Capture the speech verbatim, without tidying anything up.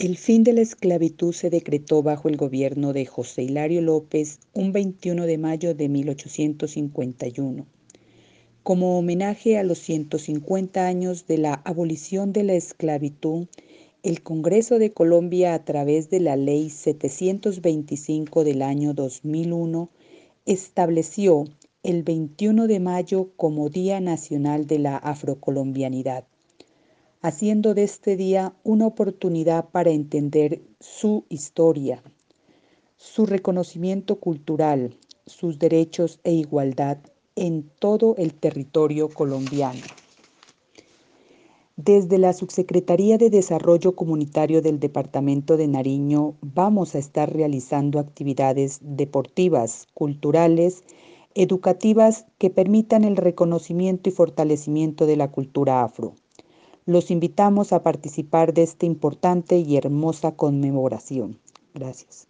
El fin de la esclavitud se decretó bajo el gobierno de José Hilario López un veintiuno de mayo de mil ochocientos cincuenta y uno. Como homenaje a los ciento cincuenta años de la abolición de la esclavitud, el Congreso de Colombia, a través de la Ley setecientos veinticinco del año dos mil uno, estableció el veintiuno de mayo como Día Nacional de la Afrocolombianidad, haciendo de este día una oportunidad para entender su historia, su reconocimiento cultural, sus derechos e igualdad en todo el territorio colombiano. Desde la Subsecretaría de Desarrollo Comunitario del Departamento de Nariño vamos a estar realizando actividades deportivas, culturales, educativas que permitan el reconocimiento y fortalecimiento de la cultura afro. Los invitamos a participar de esta importante y hermosa conmemoración. Gracias.